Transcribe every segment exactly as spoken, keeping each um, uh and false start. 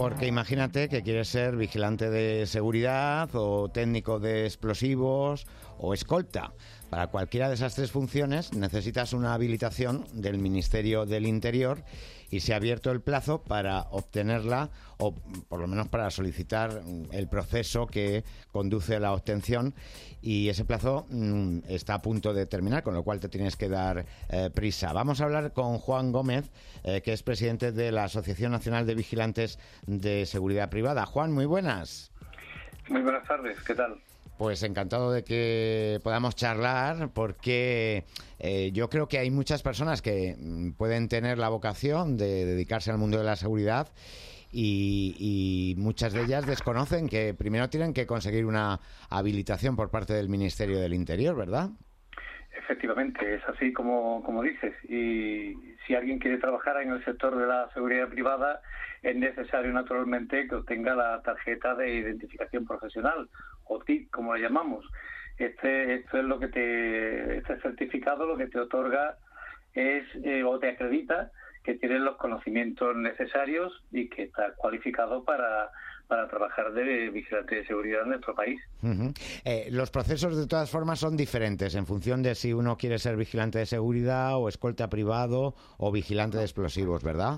Porque imagínate que quieres ser vigilante de seguridad o técnico de explosivos o escolta. Para cualquiera de esas tres funciones necesitas una habilitación del Ministerio del Interior y se ha abierto el plazo para obtenerla o por lo menos para solicitar el proceso que conduce a la obtención, y ese plazo mmm, está a punto de terminar, con lo cual te tienes que dar eh, prisa. Vamos a hablar con Juan Gómez, eh, que es presidente de la Asociación Nacional de Vigilantes de Seguridad Privada. Juan, muy buenas. Muy buenas tardes, ¿qué tal? Pues encantado de que podamos charlar, porque eh, yo creo que hay muchas personas que pueden tener la vocación de dedicarse al mundo de la seguridad y, y muchas de ellas desconocen que primero tienen que conseguir una habilitación por parte del Ministerio del Interior, ¿verdad? Efectivamente, es así como, como dices. Y si alguien quiere trabajar en el sector de la seguridad privada, es necesario naturalmente que obtenga la tarjeta de identificación profesional, o T I C, como le llamamos. Este, esto es lo que te, este certificado lo que te otorga es eh, o te acredita que tienes los conocimientos necesarios y que estás cualificado para, para trabajar de vigilante de seguridad en nuestro país. Uh-huh. Eh, los procesos, de todas formas, son diferentes en función de si uno quiere ser vigilante de seguridad o escolta privado o vigilante de explosivos, ¿verdad?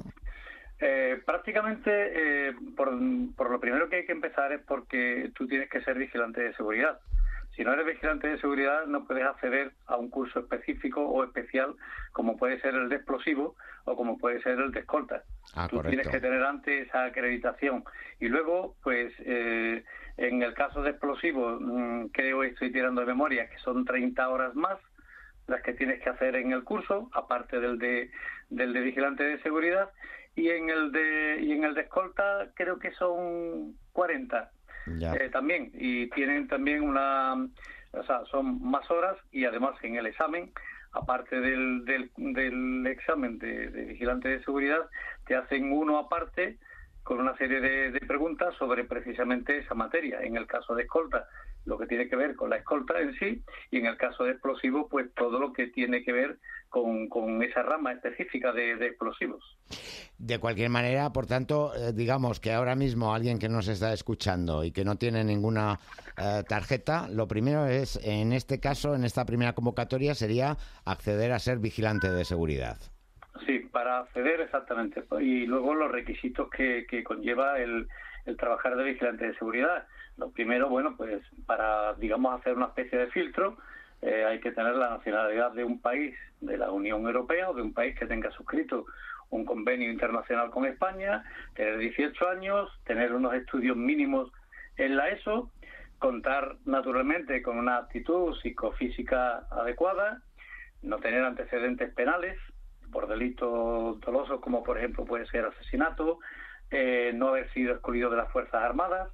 Eh, prácticamente, eh, por, por lo primero que hay que empezar es porque tú tienes que ser vigilante de seguridad. Si no eres vigilante de seguridad, no puedes acceder a un curso específico o especial, como puede ser el de explosivo o como puede ser el de escolta. Ah, Tú correcto. tienes que tener antes esa acreditación. Y luego, pues, eh, en el caso de explosivo, mmm, creo, estoy tirando de memoria, que son treinta horas más las que tienes que hacer en el curso, aparte del de del de vigilante de seguridad, y en el de y en el de escolta creo que son cuarenta. Ya. Eh, también, y tienen también una, o sea, son más horas, y además en el examen, aparte del, del, del examen de, de vigilante de seguridad, te hacen uno aparte con una serie de, de preguntas sobre precisamente esa materia. En el caso de escolta, lo que tiene que ver con la escolta en sí, y en el caso de explosivos, pues todo lo que tiene que ver con, con esa rama específica de, de explosivos. De cualquier manera, por tanto, eh, digamos que ahora mismo alguien que nos está escuchando y que no tiene ninguna eh, tarjeta, lo primero es, en este caso, en esta primera convocatoria, sería acceder a ser vigilante de seguridad. Sí, para acceder exactamente. Y luego los requisitos que, que conlleva el, el trabajar de vigilante de seguridad. Lo primero, bueno, pues para, digamos, hacer una especie de filtro, eh, hay que tener la nacionalidad de un país de la Unión Europea o de un país que tenga suscrito un convenio internacional con España, tener dieciocho años, tener unos estudios mínimos en la ESO, contar naturalmente con una aptitud psicofísica adecuada, no tener antecedentes penales por delitos dolosos como por ejemplo puede ser asesinato, eh, no haber sido excluido de las Fuerzas Armadas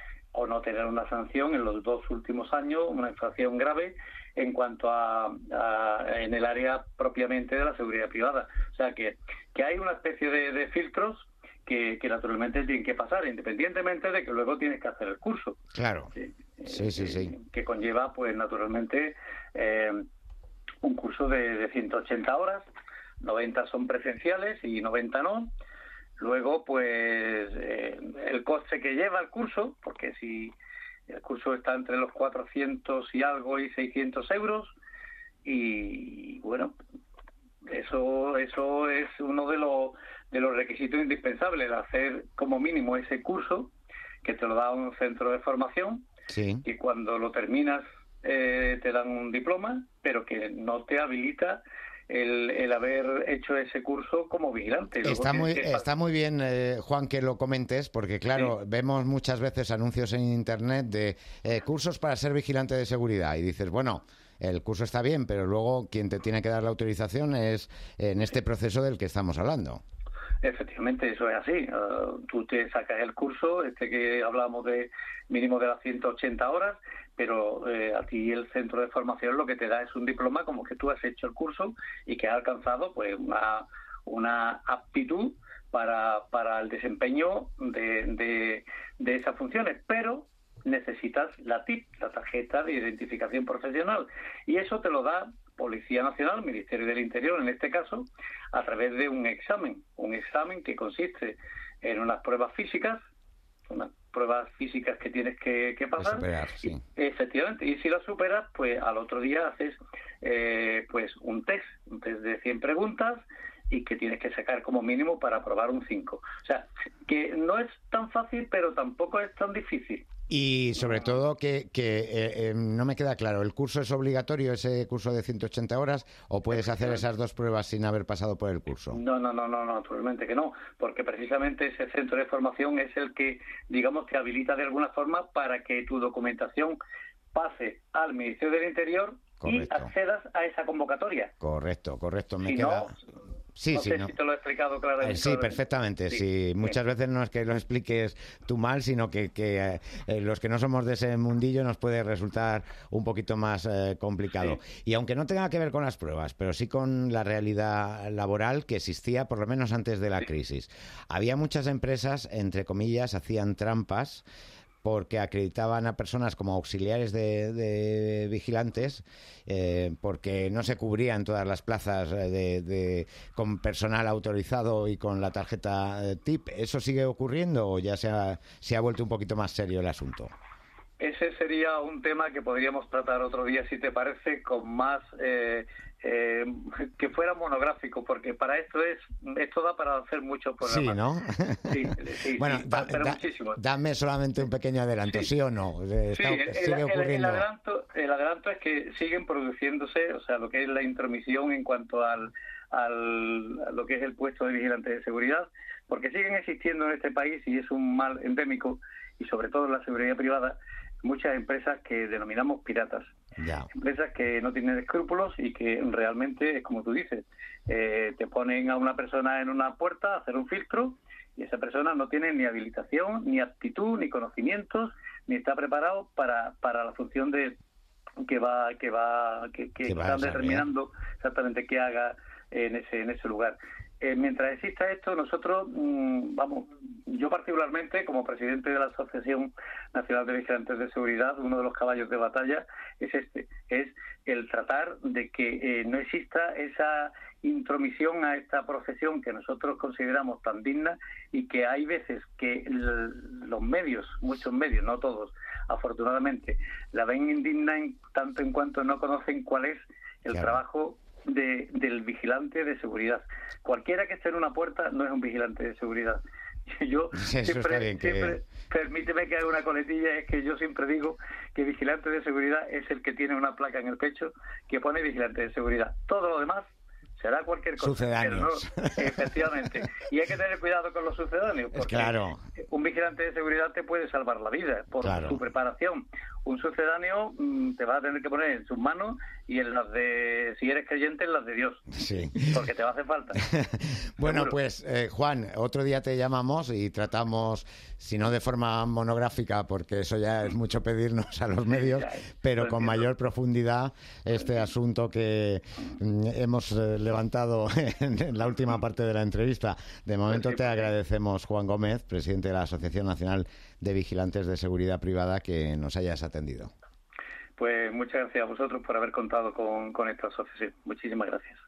o no tener una sanción en los dos últimos años, una infracción grave en cuanto a, a en el área propiamente de la seguridad privada. O sea que, que hay una especie de, de filtros que, que naturalmente tienen que pasar, independientemente de que luego tienes que hacer el curso. Claro. Eh, Sí, sí, sí. eh, que conlleva, pues naturalmente, eh, un curso de, de ciento ochenta horas, noventa son presenciales y noventa no. Luego, pues, eh, el coste que lleva el curso, porque si el curso está entre los cuatrocientos y algo y seiscientos euros, y bueno, eso eso es uno de los de los requisitos indispensables, el hacer como mínimo ese curso, que te lo da un centro de formación, Sí. y cuando lo terminas eh, te dan un diploma, pero que no te habilita El, el haber hecho ese curso como vigilante. Luego Está muy, que... está muy bien, eh, Juan, que lo comentes, porque claro, sí. vemos muchas veces anuncios en Internet de eh, cursos para ser vigilante de seguridad y dices, bueno, el curso está bien, pero luego quien te tiene que dar la autorización es en este proceso del que estamos hablando. Efectivamente, eso es así. Uh, tú te sacas el curso, este que hablamos de mínimo de las ciento ochenta horas, pero eh, a ti el centro de formación lo que te da es un diploma como que tú has hecho el curso y que has alcanzado pues una, una aptitud para, para el desempeño de, de, de esas funciones, pero necesitas la T I P, la tarjeta de identificación profesional, y eso te lo da Policía Nacional, Ministerio del Interior en este caso, a través de un examen, un examen que consiste en unas pruebas físicas, unas pruebas físicas que tienes que, que pasar. Superar, sí. Y, efectivamente, y si lo superas, pues al otro día haces eh, pues un test, un test de cien preguntas y que tienes que sacar como mínimo para aprobar un cinco. O sea, que no es tan fácil, pero tampoco es tan difícil. Y sobre todo que, que eh, eh, no me queda claro, ¿el curso es obligatorio, ese curso de ciento ochenta horas, o puedes hacer esas dos pruebas sin haber pasado por el curso? No, no, no, no, no, naturalmente que no, porque precisamente ese centro de formación es el que, digamos, te habilita de alguna forma para que tu documentación pase al Ministerio del Interior. Correcto. Y accedas a esa convocatoria. Correcto, correcto. Me si queda... no, Sí, no sí, sé no. si te lo he explicado claramente. Sí, perfectamente. Sí, sí. Muchas veces no es que lo expliques tú mal, sino que, que eh, los que no somos de ese mundillo nos puede resultar un poquito más eh, complicado. Sí. Y aunque no tenga que ver con las pruebas, pero sí con la realidad laboral que existía por lo menos antes de la sí. crisis. Había muchas empresas, entre comillas, hacían trampas porque acreditaban a personas como auxiliares de, de vigilantes, eh, porque no se cubrían todas las plazas de, de, con personal autorizado y con la tarjeta eh, T I P. ¿Eso sigue ocurriendo o ya se ha, se ha vuelto un poquito más serio el asunto? Ese sería un tema que podríamos tratar otro día, si te parece, con más eh, eh, que fuera monográfico, porque para esto es esto da para hacer mucho programas. Sí, ¿no? Sí, sí, bueno, sí, da, pero da, muchísimo. Dame solamente un pequeño adelanto, ¿sí, ¿sí o no? Está, sí, el, sigue el, ocurriendo. El, el, adelanto, el adelanto es que siguen produciéndose, o sea, lo que es la intromisión en cuanto al, al a lo que es el puesto de vigilante de seguridad, porque siguen existiendo en este país y es un mal endémico, y sobre todo en la seguridad privada, muchas empresas que denominamos piratas. Ya. Empresas que no tienen escrúpulos y que realmente, es como tú dices, eh, te ponen a una persona en una puerta a hacer un filtro y esa persona no tiene ni habilitación, ni aptitud, ni conocimientos, ni está preparado para, para la función de que va que va que, que están determinando exactamente qué haga en ese en ese lugar. Eh, mientras exista esto, nosotros, mmm, vamos, yo particularmente, como presidente de la Asociación Nacional de Vigilantes de Seguridad, uno de los caballos de batalla es este, es el tratar de que eh, no exista esa intromisión a esta profesión que nosotros consideramos tan digna y que hay veces que el, los medios, muchos medios, no todos, afortunadamente, la ven indigna en tanto en cuanto no conocen cuál es el claro. trabajo De, del vigilante de seguridad. Cualquiera que esté en una puerta no es un vigilante de seguridad. Yo sí, siempre, bien, siempre que... permíteme que haga una coletilla, es que yo siempre digo que vigilante de seguridad es el que tiene una placa en el pecho que pone vigilante de seguridad. Todo lo demás será cualquier cosa. Sucedáneos. No, efectivamente. Y hay que tener cuidado con los sucedáneos, porque claro. un vigilante de seguridad te puede salvar la vida por claro. su preparación. Un sucedáneo mmm, te va a tener que poner en sus manos y en las de, si eres creyente, en las de Dios. Sí. Porque te va a hacer falta. Bueno, seguro. Pues, eh, Juan, otro día te llamamos y tratamos, si no de forma monográfica, porque eso ya es mucho pedirnos a los medios, pero con mayor profundidad este asunto que mm, hemos eh, levantado en la última parte de la entrevista. De momento te agradecemos, Juan Gómez, presidente de la Asociación Nacional de Vigilantes de Seguridad Privada, que nos hayas atendido. Pues muchas gracias a vosotros por haber contado con, con esta asociación. Muchísimas gracias.